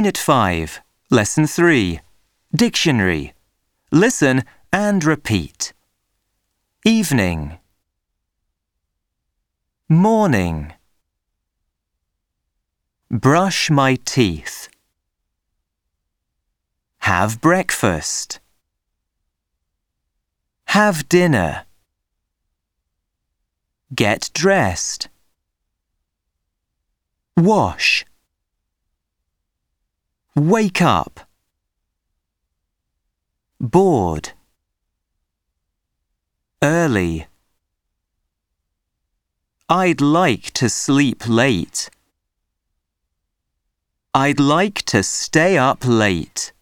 Unit 5, Lesson 3, Dictionary. Listen and repeat. Evening, morning. Brush my teeth. Have breakfast. Have dinner. Get dressed. Wash. Wake up. Bored. Early. I'd like to sleep late. I'd like to stay up late.